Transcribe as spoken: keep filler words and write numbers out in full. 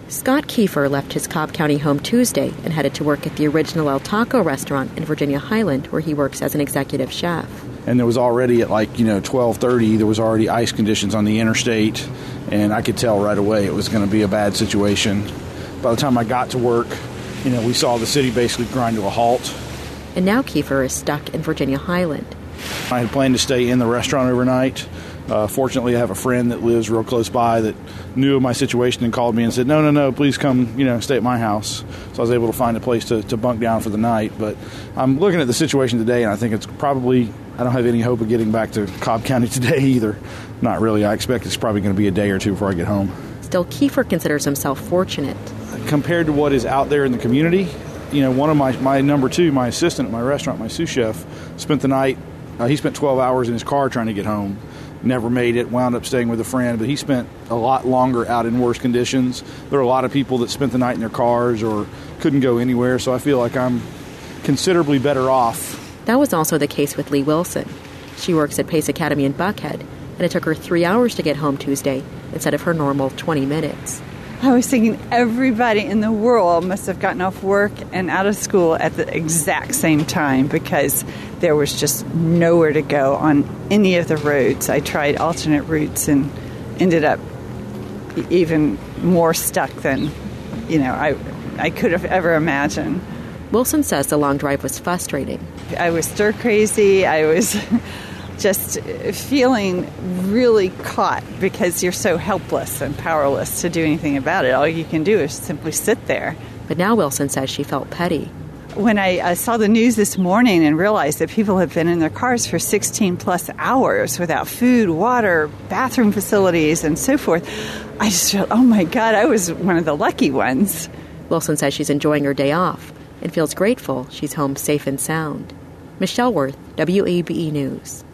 Scott Kiefer left his Cobb County home Tuesday and headed to work at the Original El Taco restaurant in Virginia Highland, where he works as an executive chef. And there was already at like, you know, twelve thirty, there was already ice conditions on the interstate, and I could tell right away it was going to be a bad situation. By the time I got to work, you know, we saw the city basically grind to a halt. And now Kiefer is stuck in Virginia Highland. I had planned to stay in the restaurant overnight. Uh, fortunately, I have a friend that lives real close by that knew of my situation and called me and said, no, no, no, please come, you know, stay at my house. So I was able to find a place to, to bunk down for the night. But I'm looking at the situation today, and I think it's probably, I don't have any hope of getting back to Cobb County today either. Not really. I expect it's probably going to be a day or two before I get home. Still, Kiefer considers himself fortunate. Compared to what is out there in the community, you know, one of my, my number two, my assistant at my restaurant, my sous chef, spent the night, uh, he spent twelve hours in his car trying to get home. Never made it, wound up staying with a friend, but he spent a lot longer out in worse conditions. There are a lot of people that spent the night in their cars or couldn't go anywhere, so I feel like I'm considerably better off. That was also the case with Lee Wilson. She works at Pace Academy in Buckhead, and it took her three hours to get home Tuesday instead of her normal twenty minutes. I was thinking everybody in the world must have gotten off work and out of school at the exact same time because there was just nowhere to go on any of the roads. I tried alternate routes and ended up even more stuck than, you know, I I could have ever imagined. Wilson says the long drive was frustrating. I was stir crazy. I was just feeling really caught because you're so helpless and powerless to do anything about it. All you can do is simply sit there. But now Wilson says she felt petty. When I, I saw the news this morning and realized that people have been in their cars for sixteen plus hours without food, water, bathroom facilities, and so forth, I just felt, oh my God, I was one of the lucky ones. Wilson says she's enjoying her day off and feels grateful she's home safe and sound. Michelle Worth, W A B E News.